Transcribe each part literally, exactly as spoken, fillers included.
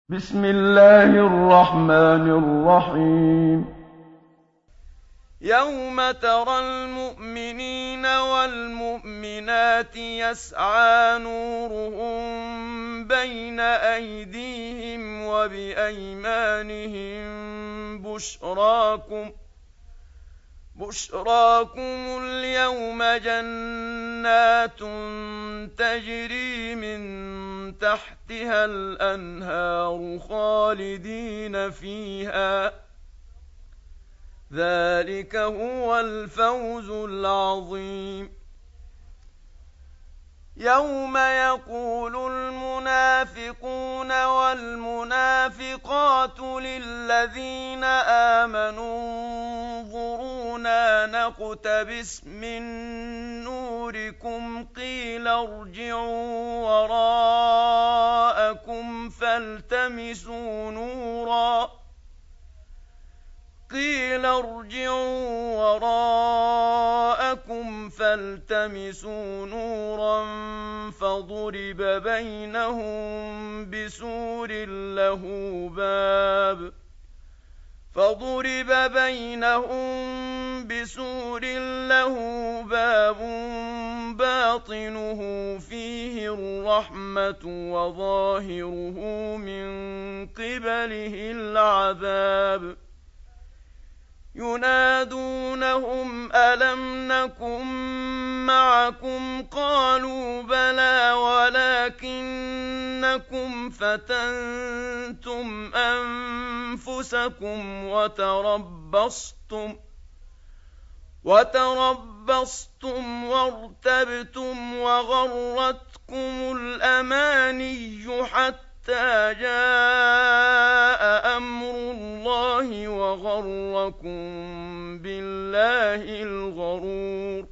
بسم الله الرحمن الرحيم. يوم ترى المؤمنين والمؤمنات يسعى نورهم بين أيديهم وبأيمانهم بشراكم بشراكم اليوم جنات تجري من تحتها الأنهار خالدين فيها، ذلك هو الفوز العظيم. يوم يقول المنافقون والمنافقات للذين آمنوا انظرونا نقتبس من نوركم قيل ارجعوا وراءكم فالتمسوا نورا قيل ارجعوا وراءكم فالتمسوا نورا فضرب بينهم بسور له باب فضرب بينهم بسور له باب باطنه فيه الرحمة وظاهره من قبله العذاب. ينادونهم ألم نكن معكم قالوا بلى ولكنكم فتنتم أنفسكم وتربصتم وتربصتم وارتبتم وغرتكم الأماني حتى جاء أمر الله وغركم بالله الغرور.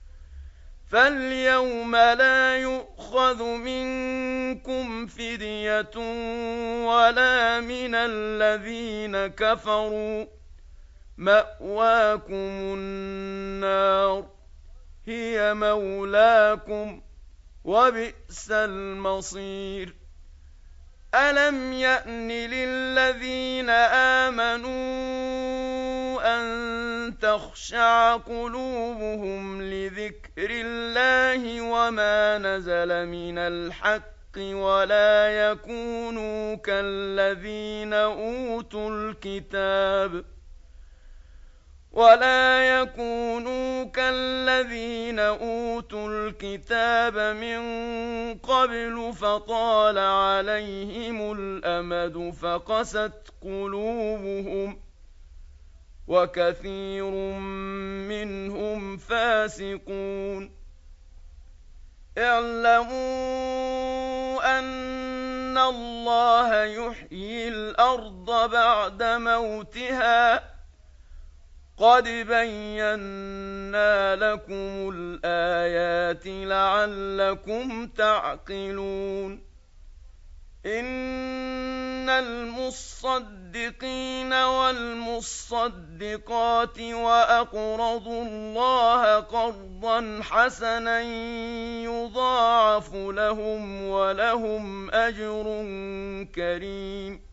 فاليوم لا يؤخذ منكم فدية ولا من الذين كفروا، مأواكم النار هي مولاكم وبئس المصير. ألم يأن للذين آمنوا أن تخشع قلوبهم لذكر الله وما نزل من الحق ولا يكونوا كالذين أوتوا الكتاب ولا يكونوا كالذين أوتوا الكتاب من قبل فطال عليهم الأمد فقست قلوبهم وكثير منهم فاسقون. اعلموا أن الله يحيي الأرض بعد موتها قد بينا لكم الآيات لعلكم تعقلون. إن المصدقين والمصدقات وأقرضوا الله قرضا حسنا يضاعف لهم ولهم أجر كريم.